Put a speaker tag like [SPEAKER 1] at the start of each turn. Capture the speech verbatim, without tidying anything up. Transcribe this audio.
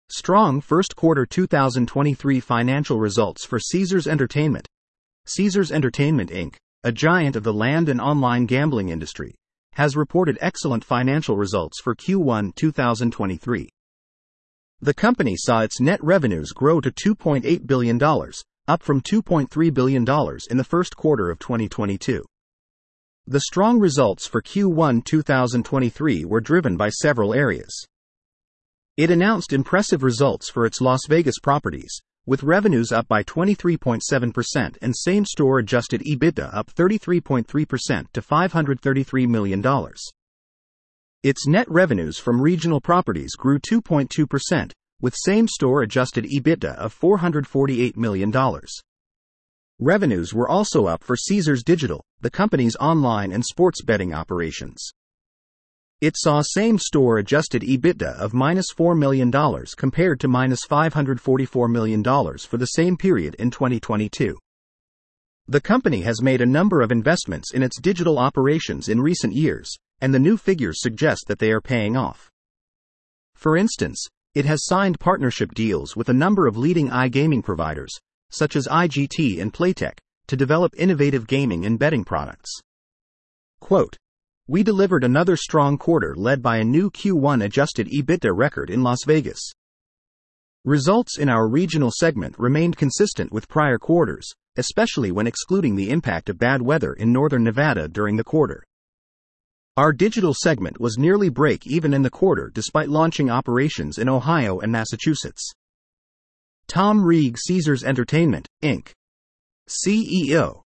[SPEAKER 1] Strong first quarter two thousand twenty-three financial results for Caesars Entertainment. Caesars Entertainment Incorporated, a giant of the land and online gambling industry, has reported excellent financial results for Q one two thousand twenty-three. The company saw its net revenues grow to two point eight billion dollars, up from two point three billion dollars in the first quarter of twenty twenty-two. The strong results for Q one two thousand twenty-three were driven by several areas. It announced impressive results for its Las Vegas properties, with revenues up by twenty-three point seven percent and same-store adjusted EBITDA up thirty-three point three percent to five hundred thirty-three million dollars. Its net revenues from regional properties grew two point two percent, with same-store adjusted EBITDA of four hundred forty-eight million dollars. Revenues were also up for Caesars Digital, the company's online and sports betting operations. It saw same-store adjusted EBITDA of minus four million dollars compared to minus five hundred forty-four million dollars for the same period in twenty twenty-two. The company has made a number of investments in its digital operations in recent years, and the new figures suggest that they are paying off. For instance, it has signed partnership deals with a number of leading iGaming providers, such as I G T and Playtech, to develop innovative gaming and betting products. Quote, "We delivered another strong quarter led by a new Q one adjusted EBITDA record in Las Vegas. Results in our regional segment remained consistent with prior quarters, especially when excluding the impact of bad weather in northern Nevada during the quarter. Our digital segment was nearly break-even in the quarter despite launching operations in Ohio and Massachusetts." Tom Reeg, Caesars Entertainment, Incorporated. C E O.